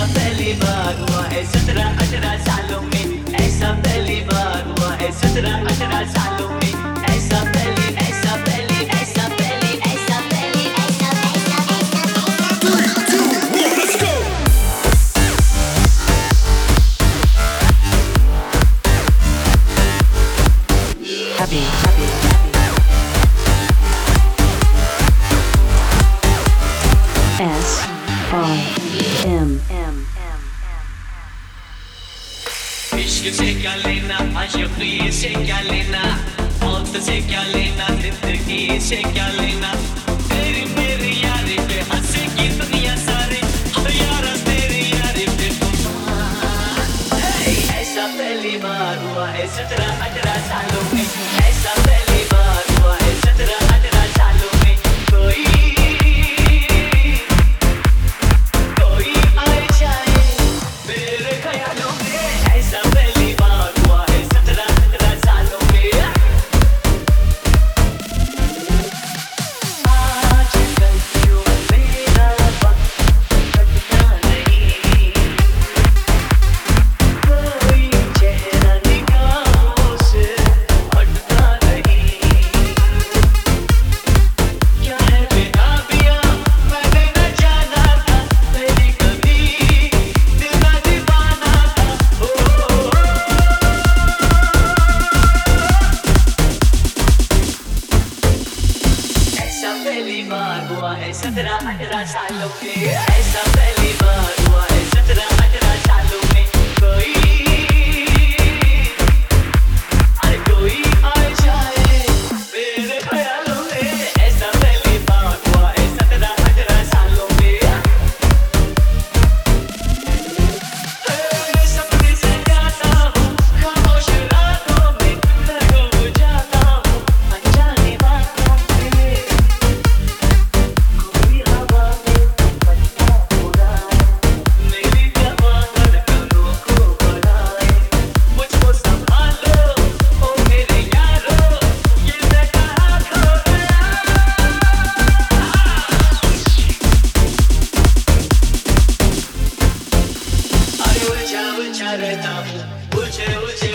पहली बार हुआ है 17-18 सालों में, ऐसा पहली बार हुआ है 17-18 सालों में, ऐसा पहली ऐसा पहली ऐसा पहली ऐसा पहली ऐसा ऐसा ऐसा 3, 2, 1, let's go! Happy, happy, happy. S-I-M. इश्क से क्या लेना, आशिकी से क्या लेना, मौत से क्या लेना, जिंदगी से क्या लेना, तेरी मेरी यारी पे हंसेगी दुनिया सारी, हर यारा तेरी यारी पे ऐसा पहली बार हुआ है 17-18 सालों में, ऐसा पहली बार हुआ है 17-18 सालों में, कोई आए जाए मेरे ख्यालों में, ऐसा पहली बार हुआ है 17-18 सालों में। आजकल क्यों मेरा वक्त कटता नहीं, कोई चेहरा निगाहों से हटता नहीं, क्या है बेताबियां मैंने न जाना था, मेरी कभी दिल ना दीवाना था, ऐसा पहली बार हुआ है 17-18 सालों में, ऐसा पहली बार हुआ है 17-18 सालों में, कोई आ जाए मेरे ख्यालों में, ऐसा पहली बार हुआ है 17-18 सालों में। सपने से जाता हूँ खामोश रातों में, मैं डूब जाता हूँ अनजानी बातों में, कोई हवा में पत्ता उड़ाए, मेरी जवां धड़कनों को बढ़ाए, मुझको संभालो ओ मेरे यारो, ये मैं कहाँ खो गया। उलझा उलझा रहता हूँ, उलझे उलझे